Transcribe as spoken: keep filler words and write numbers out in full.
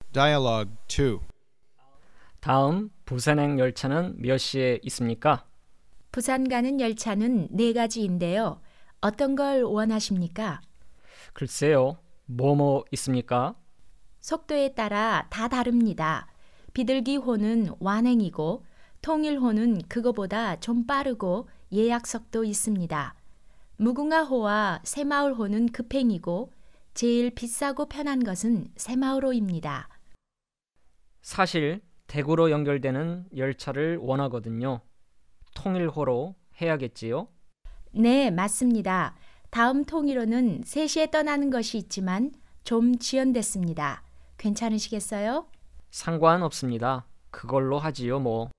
Dialogue two. 다음 부산행 열차는 몇 시에 있습니까? 부산 가는 열차는 네 가지인데요. 어떤 걸 원하십니까? 글쎄요. 뭐뭐 있습니까? 속도에 따라 다 다릅니다. 비둘기호는 완행이고 통일호는 그거보다 좀 빠르고 예약석도 있습니다. 무궁화호와 새마을호는 급행이고 제일 비싸고 편한 것은 새마을호입니다. 사실 대구로 연결되는 열차를 원하거든요. 통일호로 해야겠지요? 네, 맞습니다. 다음 통일호는 세 시에 떠나는 것이 있지만 좀 지연됐습니다. 괜찮으시겠어요? 상관없습니다. 그걸로 하지요 뭐.